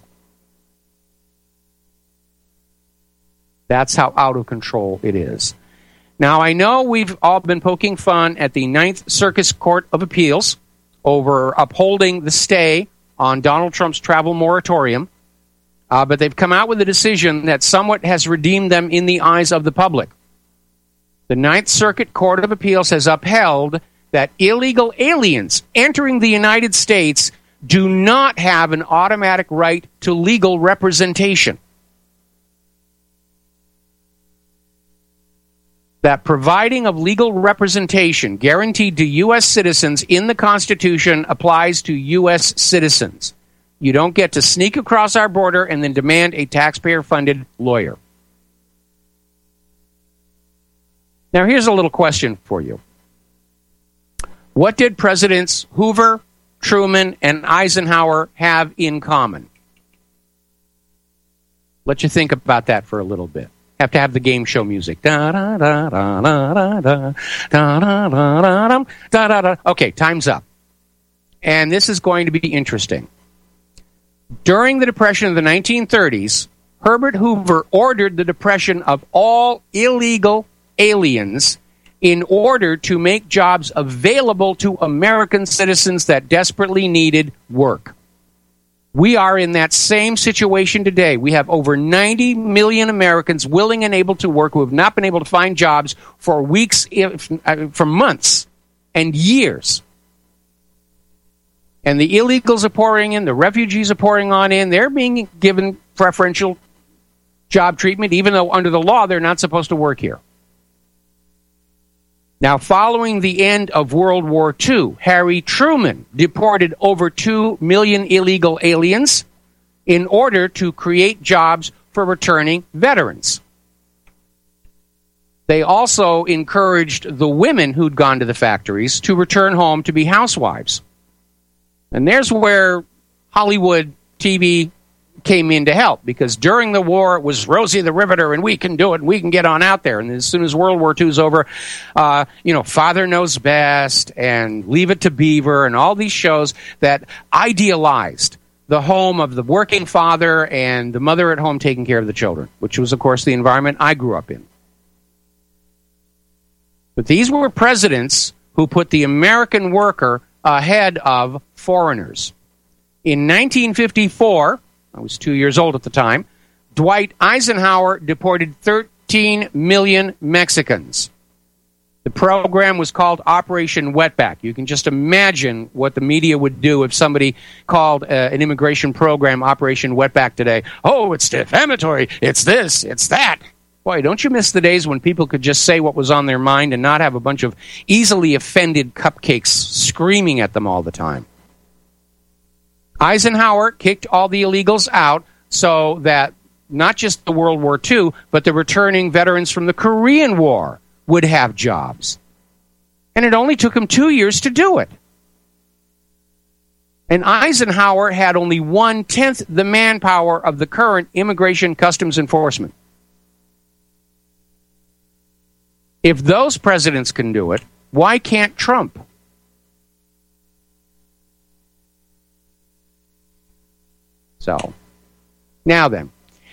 That's how out of control it is. Now, I know we've all been poking fun at the Ninth Circuit Court of Appeals over upholding the stay on Donald Trump's travel moratorium, but they've come out with a decision that somewhat has redeemed them in the eyes of the public. The Ninth Circuit Court of Appeals has upheld that illegal aliens entering the United States do not have an automatic right to legal representation. That providing of legal representation guaranteed to U.S. citizens in the Constitution applies to U.S. citizens. You don't get to sneak across our border and then demand a taxpayer-funded lawyer. Now, here's a little question for you. What did Presidents Hoover, Truman, and Eisenhower have in common? Let you think about that for a little bit. Have to have the game show music. Okay, time's up. And this is going to be interesting. During the Depression of the 1930s, Herbert Hoover ordered the depression of all illegal aliens in order to make jobs available to American citizens that desperately needed work. We are in that same situation today. We have over 90 million Americans willing and able to work who have not been able to find jobs for weeks, for months, and years. And the illegals are pouring in, the refugees are pouring on in. They're being given preferential job treatment, even though under the law they're not supposed to work here. Now, following the end of World War II, Harry Truman deported over 2 million illegal aliens in order to create jobs for returning veterans. They also encouraged the women who'd gone to the factories to return home to be housewives. And there's where Hollywood TV came in to help, because during the war it was Rosie the Riveter and we can do it and we can get on out there. And as soon as World War II is over, Father Knows Best and Leave It to Beaver and all these shows that idealized the home of the working father and the mother at home taking care of the children, which was, of course, the environment I grew up in. But these were presidents who put the American worker ahead of foreigners. In 1954, I was 2 years old at the time, Dwight Eisenhower deported 13 million Mexicans. The program was called Operation Wetback. You can just imagine what the media would do if somebody called an immigration program Operation Wetback today. Oh, it's defamatory. It's this. It's that. Boy, don't you miss the days when people could just say what was on their mind and not have a bunch of easily offended cupcakes screaming at them all the time. Eisenhower kicked all the illegals out so that not just the World War II, but the returning veterans from the Korean War would have jobs. And it only took him 2 years to do it. And Eisenhower had only 1/10 the manpower of the current Immigration Customs Enforcement. If those presidents can do it, why can't Trump? So, now then.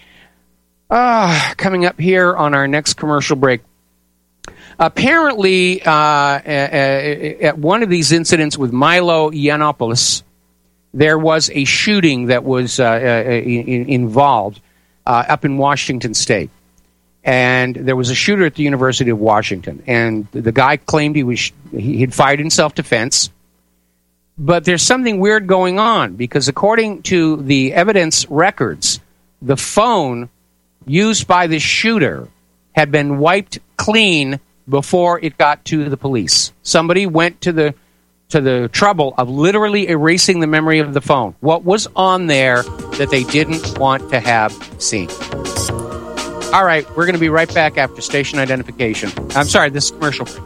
Coming up here on our next commercial break. Apparently, at one of these incidents with Milo Yiannopoulos, there was a shooting that was involved up in Washington State. And there was a shooter at the University of Washington. And the guy claimed he'd fired in self-defense. But there's something weird going on, because according to the evidence records, the phone used by the shooter had been wiped clean before it got to the police. Somebody went to the trouble of literally erasing the memory of the phone. What was on there that they didn't want to have seen? All right, we're going to be right back after station identification. I'm sorry, this is commercial break.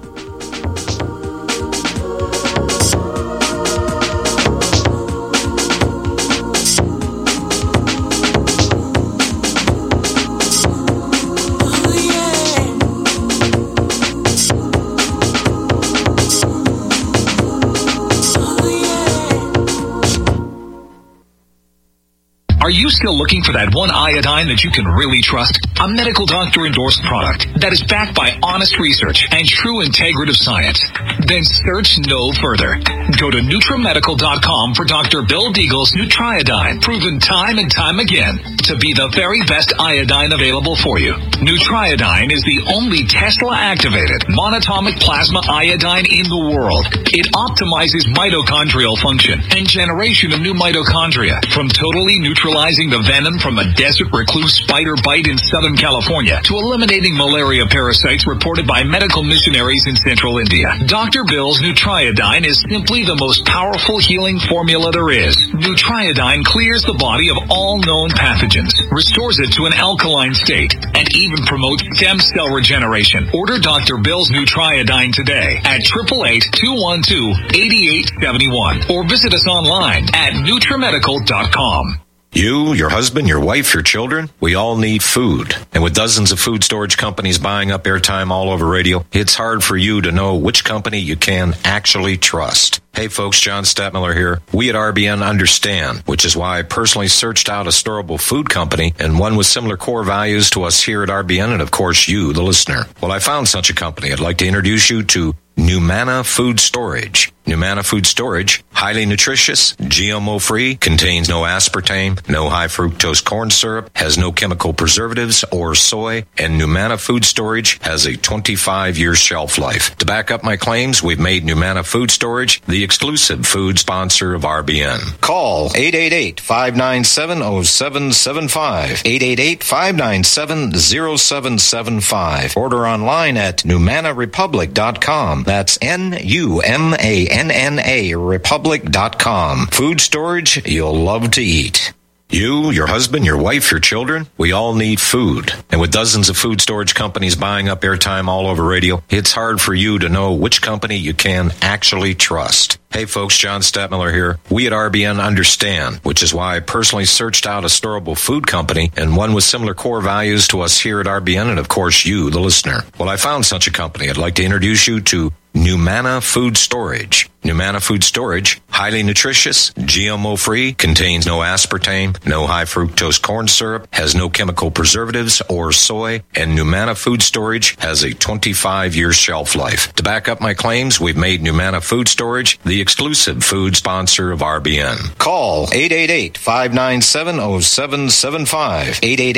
Are you still looking for that one iodine that you can really trust? A medical doctor endorsed product that is backed by honest research and true integrative science? Then search no further. Go to NutriMedical.com for Dr. Bill Deagle's Nutriodine, proven time and time again to be the very best iodine available for you. Nutriodine is the only Tesla-activated monatomic plasma iodine in the world. It optimizes mitochondrial function and generation of new mitochondria, from totally neutralizing the venom from a desert recluse spider bite in Southern California to eliminating malaria parasites reported by medical missionaries in central India. Dr. Bill's Nutriodine is simply the most powerful healing formula there is. Nutriodine clears the body of all known pathogens, restores it to an alkaline state, and even promotes stem cell regeneration. Order Dr. Bill's Nutriodine today at 888-212-8871 or visit us online at NutriMedical.com. You, your husband, your wife, your children, we all need food. And with dozens of food storage companies buying up airtime all over radio, it's hard for you to know which company you can actually trust. Hey folks, John Stadtmiller here. We at RBN understand, which is why I personally searched out a storable food company and one with similar core values to us here at RBN and of course you, the listener. Well, I found such a company. I'd like to introduce you to Numana Food Storage. Numana Food Storage, highly nutritious, GMO-free, contains no aspartame, no high fructose corn syrup, has no chemical preservatives or soy, and Numana Food Storage has a 25-year shelf life. To back up my claims, we've made Numana Food Storage the exclusive food sponsor of RBN. Call 888-597-0775, 888-597-0775. Order online at NumanaRepublic.com. That's NUMANNA Republic.com. Food storage you'll love to eat. You, your husband, your wife, your children, we all need food. And with dozens of food storage companies buying up airtime all over radio, it's hard for you to know which company you can actually trust. Hey folks, John Stadtmiller here. We at RBN understand, which is why I personally searched out a storable food company and one with similar core values to us here at RBN and of course you, the listener. Well, I found such a company. I'd like to introduce you to Numana Food Storage. Numana Food Storage, highly nutritious, GMO-free, contains no aspartame, no high fructose corn syrup, has no chemical preservatives or soy, and Numana Food Storage has a 25-year shelf life. To back up my claims, we've made Numana Food Storage the exclusive food sponsor of RBN. Call 888-597-0775,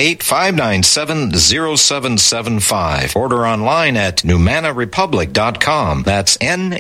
888-597-0775. Order online at NumanaRepublic.com. That's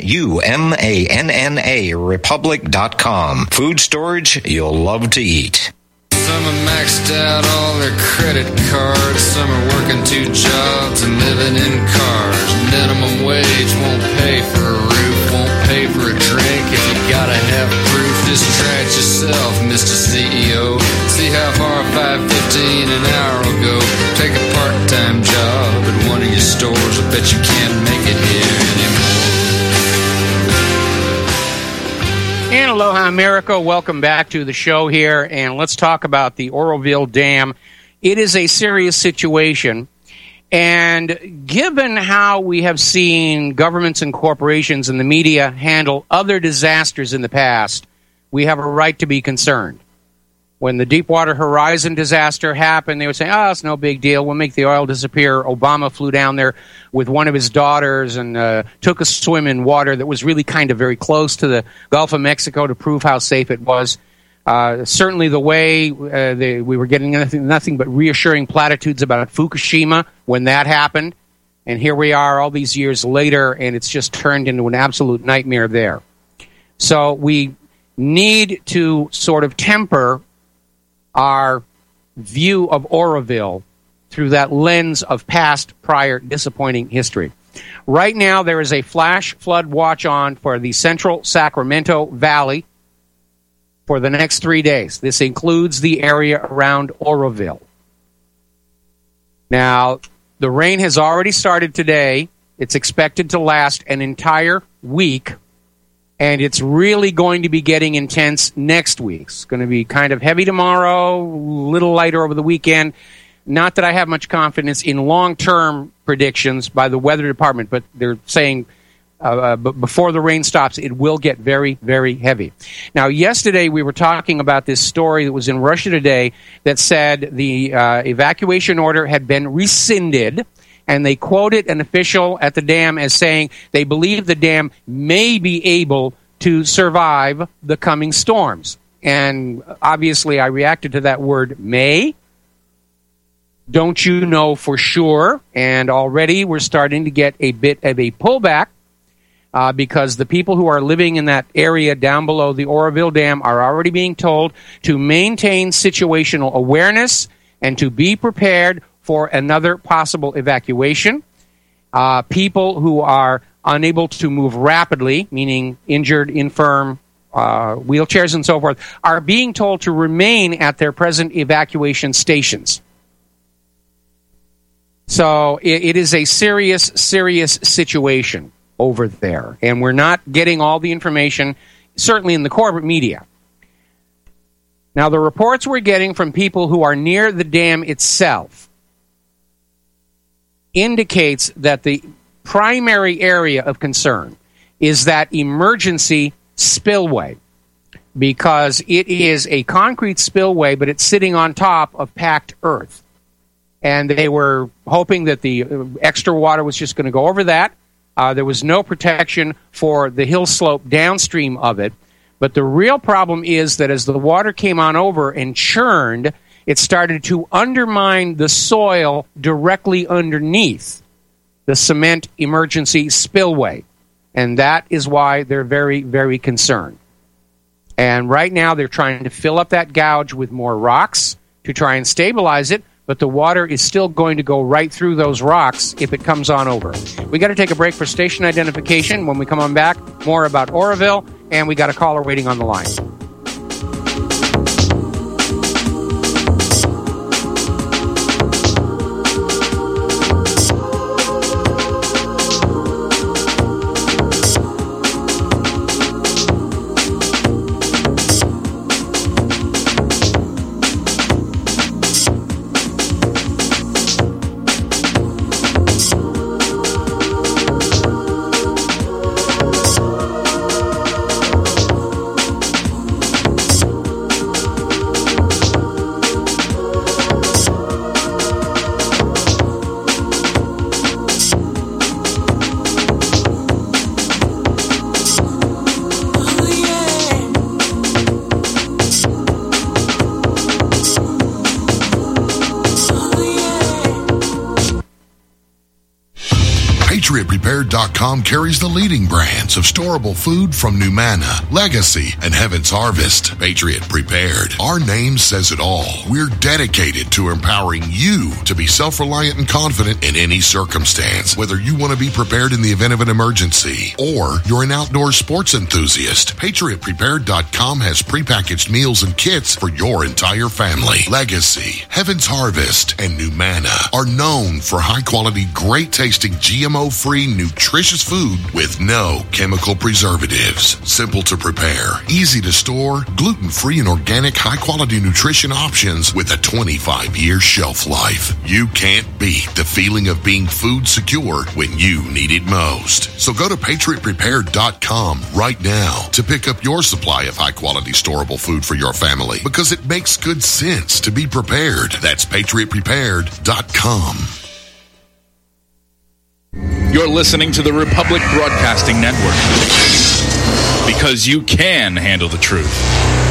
NUMANNA Republic.com. Food storage you'll love to eat. Some are maxed out all their credit cards. Some are working 2 jobs and living in cars. Minimum wage won't pay for a roof, won't pay for a drink. If you gotta have proof, just try it yourself, Mr. CEO. See how far $5.15 an hour will go. Take a part-time job at one of your stores. I bet you can't make it here anymore. And a Aloha, America. Welcome back to the show here, and let's talk about the Oroville Dam. It is a serious situation, and given how we have seen governments and corporations and the media handle other disasters in the past, we have a right to be concerned. When the Deepwater Horizon disaster happened, they would say, it's no big deal. We'll make the oil disappear. Obama flew down there with one of his daughters and took a swim in water that was really kind of very close to the Gulf of Mexico to prove how safe it was. Certainly the way we were getting nothing but reassuring platitudes about Fukushima when that happened. And here we are all these years later, and it's just turned into an absolute nightmare there. So we need to sort of temper our view of Oroville through that lens of past, prior, disappointing history. Right now, there is a flash flood watch on for the central Sacramento Valley for the next 3 days. This includes the area around Oroville. Now, the rain has already started today. It's expected to last an entire week. And it's really going to be getting intense next week. It's going to be kind of heavy tomorrow, a little lighter over the weekend. Not that I have much confidence in long-term predictions by the weather department, but they're saying before the rain stops, it will get very, very heavy. Now, yesterday we were talking about this story that was in Russia Today that said the evacuation order had been rescinded. And they quoted an official at the dam as saying they believe the dam may be able to survive the coming storms. And obviously I reacted to that word may. Don't you know for sure? And already we're starting to get a bit of a pullback because the people who are living in that area down below the Oroville Dam are already being told to maintain situational awareness and to be prepared for another possible evacuation. People who are unable to move rapidly, meaning injured, infirm, wheelchairs and so forth, are being told to remain at their present evacuation stations. So it is a serious, serious situation over there. And we're not getting all the information, certainly in the corporate media. Now, the reports we're getting from people who are near the dam itself indicates that the primary area of concern is that emergency spillway, because it is a concrete spillway, but it's sitting on top of packed earth. And they were hoping that the extra water was just going to go over that. There was no protection for the hill slope downstream of it. But the real problem is that as the water came on over and churned, it started to undermine the soil directly underneath the cement emergency spillway. And that is why they're very, very concerned. And right now they're trying to fill up that gouge with more rocks to try and stabilize it, but the water is still going to go right through those rocks if it comes on over. We got to take a break for station identification. When we come on back, more about Oroville, and we got a caller waiting on the line. PatriotPrepared.com carries the leading brands of storable food from Numana, Legacy, and Heaven's Harvest. Patriot Prepared. Our name says it all. We're dedicated to empowering you to be self-reliant and confident in any circumstance. Whether you want to be prepared in the event of an emergency or you're an outdoor sports enthusiast, PatriotPrepared.com has prepackaged meals and kits for your entire family. Legacy, Heaven's Harvest, and Numana are known for high-quality, great-tasting GMO gluten-free, nutritious food with no chemical preservatives. Simple to prepare, easy to store, gluten-free and organic high-quality nutrition options with a 25-year shelf life. You can't beat the feeling of being food secure when you need it most. So go to PatriotPrepared.com right now to pick up your supply of high-quality storable food for your family, because it makes good sense to be prepared. That's PatriotPrepared.com. You're listening to the Republic Broadcasting Network, because you can handle the truth.